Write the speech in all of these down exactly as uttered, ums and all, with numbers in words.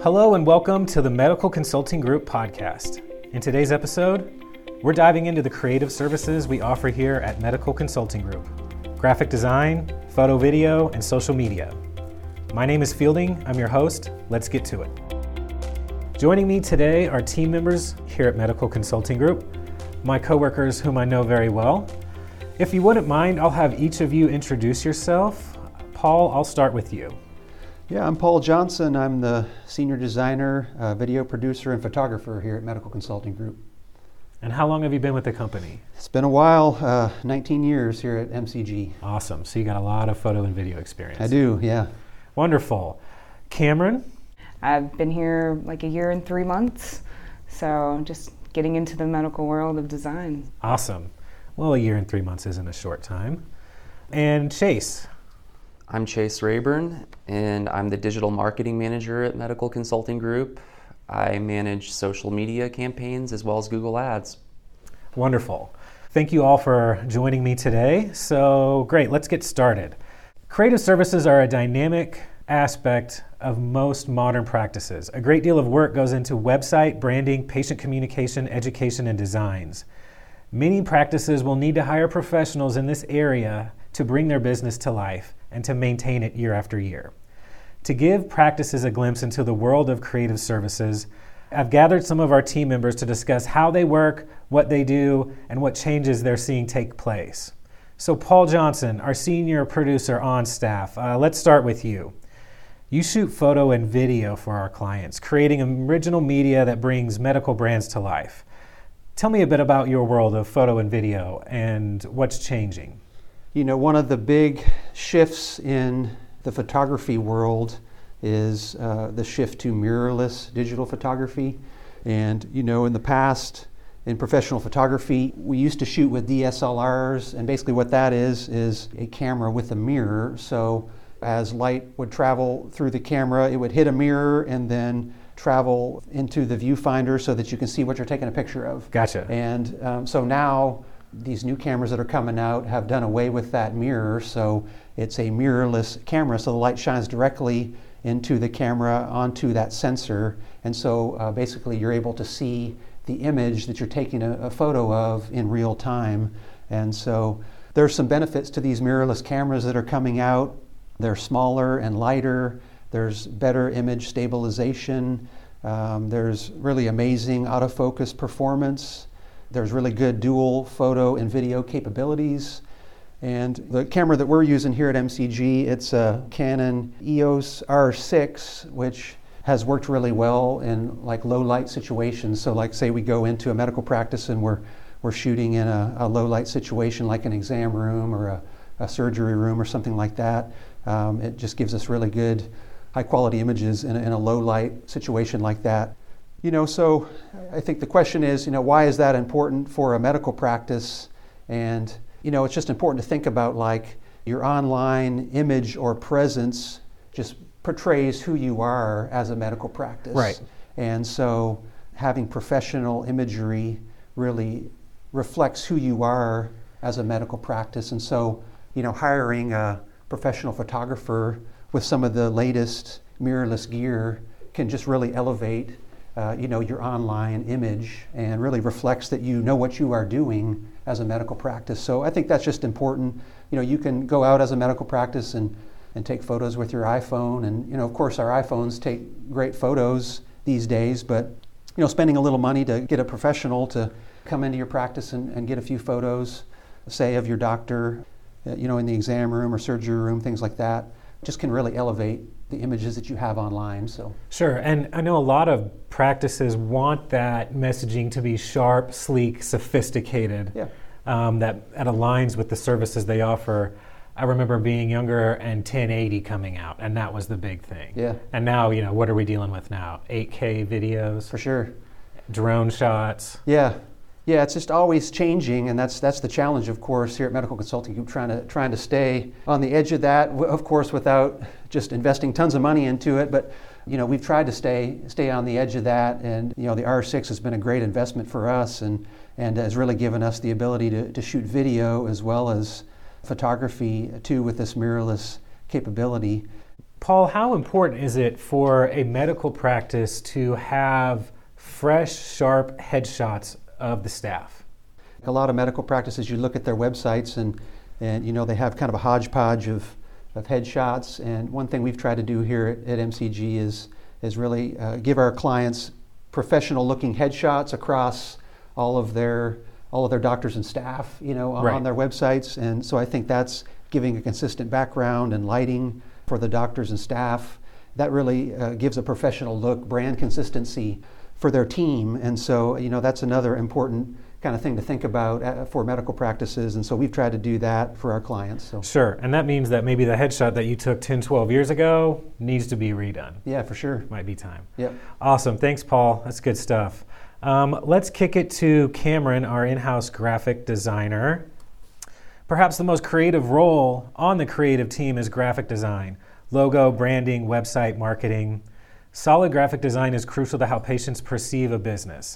Hello and welcome to the Medical Consulting Group podcast. In today's episode, we're diving into the creative services we offer here at Medical Consulting Group: graphic design, photo, video, and social media. My name is Fielding. I'm your host. Let's get to it. Joining me today are team members here at Medical Consulting Group, my coworkers whom I know very well. If you wouldn't mind, I'll have each of you introduce yourself. Paul, I'll start with you. Yeah, I'm Paul Johnson. I'm the senior designer, uh, video producer, and photographer here at Medical Consulting Group. And how long have you been with the company? It's been a while, uh, nineteen years here at M C G. Awesome. So you got a lot of photo and video experience. I do, yeah. Wonderful. Cameron? I've been here like a year and three months, so just getting into the medical world of design. Awesome. Well, a year and three months isn't a short time. And Chase? I'm Chase Rayburn, and I'm the digital marketing manager at Medical Consulting Group. I manage social media campaigns as well as Google Ads. Wonderful. Thank you all for joining me today. So great, let's get started. Creative services are a dynamic aspect of most modern practices. A great deal of work goes into website, branding, patient communication, education, and designs. Many practices will need to hire professionals in this area to bring their business to life and to maintain it year after year. To give practices a glimpse into the world of creative services, I've gathered some of our team members to discuss how they work, what they do, and what changes they're seeing take place. So Paul Johnson, our senior producer on staff, uh, let's start with you. You shoot photo and video for our clients, creating original media that brings medical brands to life. Tell me a bit about your world of photo and video and what's changing. You know, one of the big shifts in the photography world is uh, the shift to mirrorless digital photography. And, you know, in the past, in professional photography, we used to shoot with D S L Rs, and basically what that is, is a camera with a mirror. So as light would travel through the camera, it would hit a mirror and then travel into the viewfinder so that you can see what you're taking a picture of. Gotcha. And um, so now these new cameras that are coming out have done away with that mirror, so it's a mirrorless camera, so the light shines directly into the camera onto that sensor, and so uh, basically you're able to see the image that you're taking a, a photo of in real time. And so there's some benefits to these mirrorless cameras that are coming out. They're smaller and lighter. There's better image stabilization. Um, there's really amazing autofocus performance. There's really good dual photo and video capabilities. And the camera that we're using here at M C G, it's a Canon E O S R six, which has worked really well in like low light situations. So like say we go into a medical practice and we're we're shooting in a, a low light situation like an exam room or a, a surgery room or something like that. Um, it just gives us really good high quality images in a, in a low light situation like that. You know, so I think the question is, you know, why is that important for a medical practice? And, you know, it's just important to think about like your online image or presence just portrays who you are as a medical practice. Right. And so having professional imagery really reflects who you are as a medical practice. And so, you know, hiring a professional photographer with some of the latest mirrorless gear can just really elevate Uh, you know, your online image and really reflects that you know what you are doing as a medical practice. So I think that's just important. You know, you can go out as a medical practice and, and take photos with your iPhone. And, you know, of course, our iPhones take great photos these days, but, you know, spending a little money to get a professional to come into your practice and, and get a few photos, say, of your doctor, uh, you know, in the exam room or surgery room, things like that, just can really elevate the images that you have online. So Sure, and I know a lot of practices want that messaging to be sharp, sleek, sophisticated, yeah. um, that, that aligns with the services they offer. I remember being younger and ten eighty coming out, and that was the big thing. Yeah. And now, you know, what are we dealing with now? eight K videos? For sure. Drone shots? Yeah. Yeah, it's just always changing, and that's that's the challenge, of course, here at Medical Consulting Group, trying to trying to stay on the edge of that, of course, without just investing tons of money into it. But you know, we've tried to stay stay on the edge of that, and you know, the R six has been a great investment for us, and and has really given us the ability to, to shoot video as well as photography too with this mirrorless capability. Paul, how important is it for a medical practice to have fresh, sharp headshots of the staff? A lot of medical practices, you look at their websites and, and you know, they have kind of a hodgepodge of, of headshots. And one thing we've tried to do here at, at M C G is, is really uh, give our clients professional looking headshots across all of their all of their doctors and staff, you know, on, Right. on their websites. And so I think that's giving a consistent background and lighting for the doctors and staff. That really uh, gives a professional look, brand consistency for their team. And so, you know, that's another important kind of thing to think about uh, for medical practices. And so we've tried to do that for our clients. So Sure, and that means that maybe the headshot that you took ten, twelve years ago needs to be redone. yeah, for sure. Might be time. Yep. Awesome, thanks Paul, that's good stuff. Um, let's kick it to Cameron, our in-house graphic designer. Perhaps the most creative role on the creative team is graphic design. Logo, branding, website, marketing. Solid graphic design is crucial to how patients perceive a business.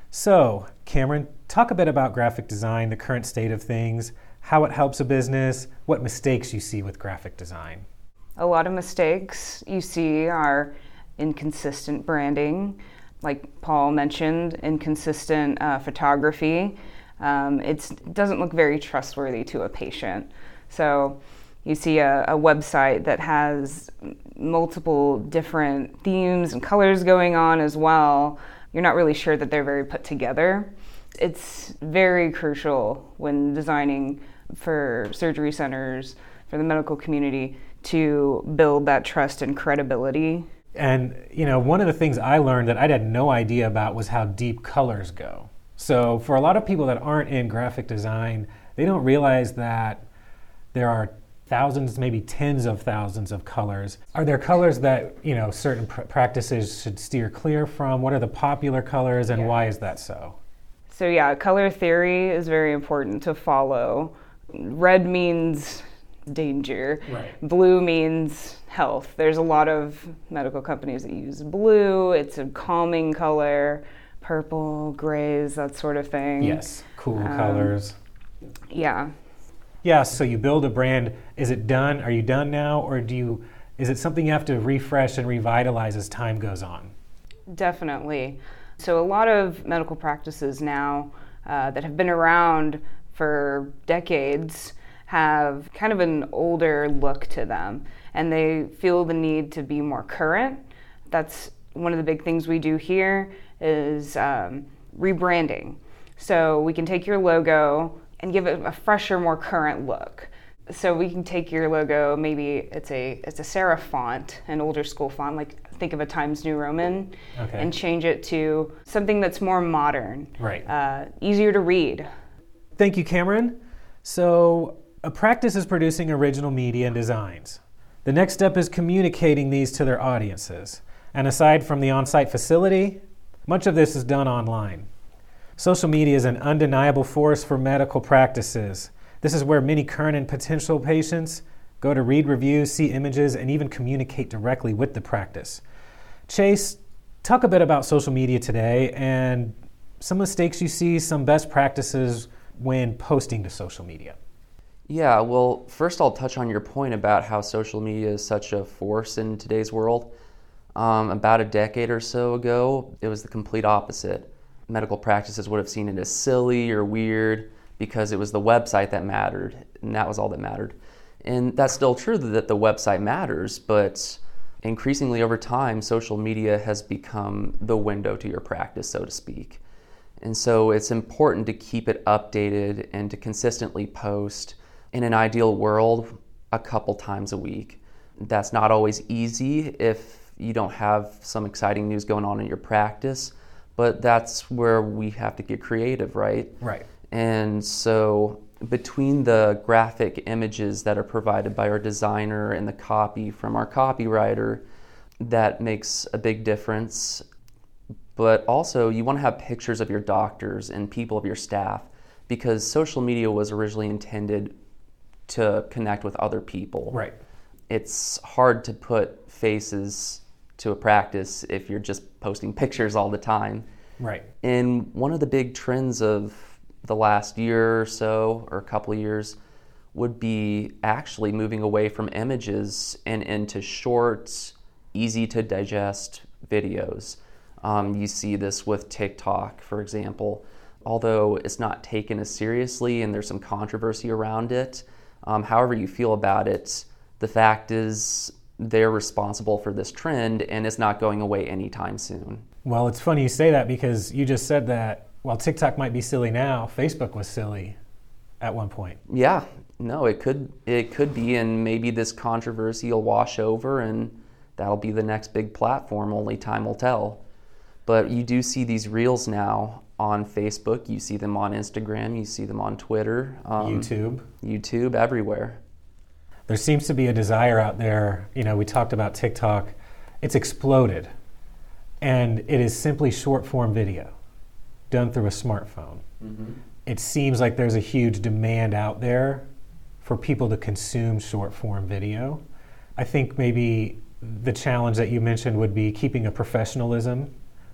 So, Cameron, talk a bit about graphic design, the current state of things, how it helps a business, what mistakes you see with graphic design. A lot of mistakes you see are inconsistent branding, like Paul mentioned, inconsistent uh, photography. Um, it's, it doesn't look very trustworthy to a patient. So you see a, a website that has multiple different themes and colors going on as well. You're not really sure that they're very put together. It's very crucial when designing for surgery centers, for the medical community, to build that trust and credibility. And, you know, one of the things I learned that I had no idea about was how deep colors go. So for a lot of people that aren't in graphic design, they don't realize that there are thousands, maybe tens of thousands of colors. Are there colors that, you know, certain pr- practices should steer clear from? What are the popular colors and Yeah. why is that so? So yeah, color theory is very important to follow. Red means danger. Right. Blue means health. There's a lot of medical companies that use blue. It's a calming color. Purple, grays, that sort of thing. Yes, cool Um, colors. Yeah. Yeah, so you build a brand. Is it done? Are you done now? Or do you, is it something you have to refresh and revitalize as time goes on? Definitely. So a lot of medical practices now uh, that have been around for decades have kind of an older look to them, and they feel the need to be more current. That's one of the big things we do here is um, rebranding. So we can take your logo and give it a fresher, more current look. So we can take your logo, maybe it's a it's a serif font, an older school font, like think of a Times New Roman, Okay. and change it to something that's more modern, Right. uh, easier to read. Thank you, Cameron. So a practice is producing original media and designs. The next step is communicating these to their audiences. And aside from the on-site facility, much of this is done online. Social media is an undeniable force for medical practices. This is where many current and potential patients go to read reviews, see images, and even communicate directly with the practice. Chase, talk a bit about social media today and some mistakes you see, some best practices when posting to social media. Yeah, well, first I'll touch on your point about how social media is such a force in today's world. Um, about a decade or so ago, it was the complete opposite. Medical practices would have seen it as silly or weird because it was the website that mattered, and that was all that mattered. And that's still true that the website matters, but increasingly over time, social media has become the window to your practice, so to speak. And so it's important to keep it updated and to consistently post, in an ideal world, a couple times a week. That's not always easy if you don't have some exciting news going on in your practice, but that's where we have to get creative, right? Right. And so between the graphic images that are provided by our designer and the copy from our copywriter, that makes a big difference. But also you want to have pictures of your doctors and people of your staff, because social media was originally intended to connect with other people. Right. It's hard to put faces to a practice if you're just posting pictures all the time. Right. And one of the big trends of the last year or so, or a couple of years, would be actually moving away from images and into short, easy to digest videos. Um, you see this with TikTok, for example. Although it's not taken as seriously and there's some controversy around it, um, however you feel about it, the fact is they're responsible for this trend and it's not going away anytime soon. Well, it's funny you say that because you just said that while TikTok might be silly now, Facebook was silly at one point. Yeah, no, it could it could be, and maybe this controversy will wash over and that'll be the next big platform, only time will tell. But you do see these reels now on Facebook, you see them on Instagram, you see them on Twitter. Um, YouTube. YouTube, everywhere. There seems to be a desire out there, you know, we talked about TikTok, it's exploded. And it is simply short form video done through a smartphone. Mm-hmm. It seems like there's a huge demand out there for people to consume short form video. I think maybe the challenge that you mentioned would be keeping a professionalism,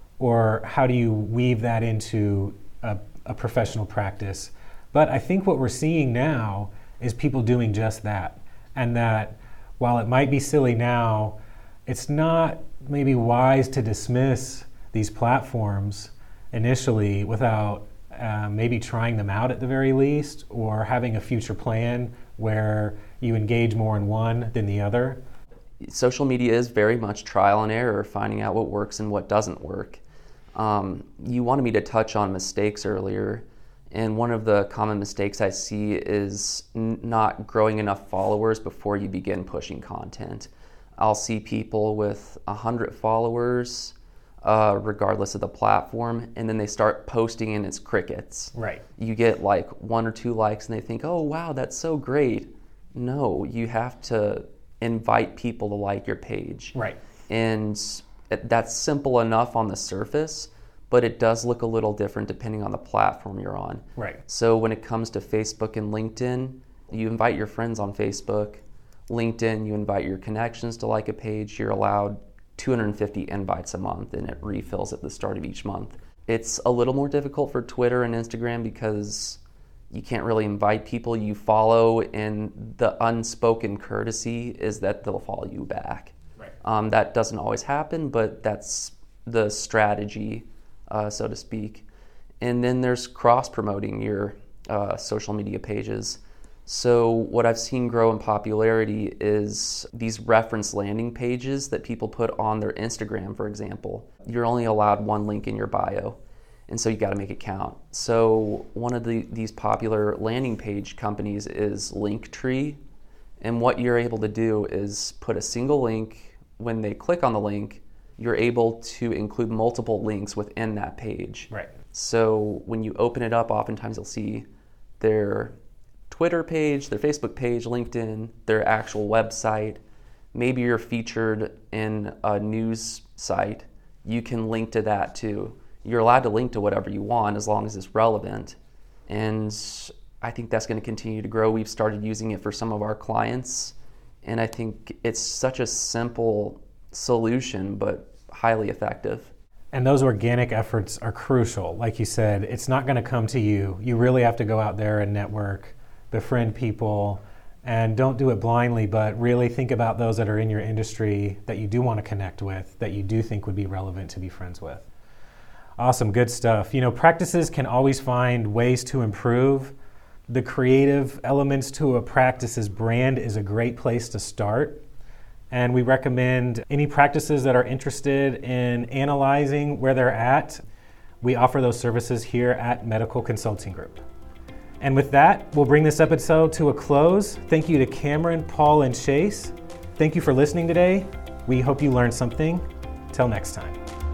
or how do you weave that into a, a professional practice? But I think what we're seeing now is people doing just that. And that while it might be silly now, it's not maybe wise to dismiss these platforms initially without uh, maybe trying them out at the very least, or having a future plan where you engage more in one than the other. Social media is very much trial and error, finding out what works and what doesn't work. Um, you wanted me to touch on mistakes earlier, and one of the common mistakes I see is n- not growing enough followers before you begin pushing content. I'll see people with one hundred followers, uh, regardless of the platform, and then they start posting and it's crickets. Right. You get like one or two likes and they think, oh wow, that's so great. No, you have to invite people to like your page. Right. And that's simple enough on the surface, but it does look a little different depending on the platform you're on. Right. So when it comes to Facebook and LinkedIn, you invite your friends on Facebook. LinkedIn, you invite your connections to like a page. You're allowed two hundred fifty invites a month, and it refills at the start of each month. It's a little more difficult for Twitter and Instagram because you can't really invite people you follow, and the unspoken courtesy is that they'll follow you back. Right. Um, that doesn't always happen, but that's the strategy, uh, so to speak. And then there's cross-promoting your uh, social media pages. So what I've seen grow in popularity is these reference landing pages that people put on their Instagram, for example. You're only allowed one link in your bio, and so you got to make it count. So one of the, these popular landing page companies is Linktree, and what you're able to do is put a single link. When they click on the link, you're able to include multiple links within that page. Right. So when you open it up, oftentimes you'll see their Twitter page, their Facebook page, LinkedIn, their actual website. Maybe you're featured in a news site. You can link to that too. You're allowed to link to whatever you want as long as it's relevant. And I think that's going to continue to grow. We've started using it for some of our clients. And I think it's such a simple solution, but highly effective. And those organic efforts are crucial. Like you said, it's not going to come to you. You really have to go out there and network, befriend people, and don't do it blindly, but really think about those that are in your industry that you do want to connect with, that you do think would be relevant to be friends with. Awesome, good stuff. You know, practices can always find ways to improve. The creative elements to a practice's brand is a great place to start. And we recommend any practices that are interested in analyzing where they're at. We offer those services here at Medical Consulting Group. And with that, we'll bring this episode to a close. Thank you to Cameron, Paul, and Chase. Thank you for listening today. We hope you learned something. Till next time.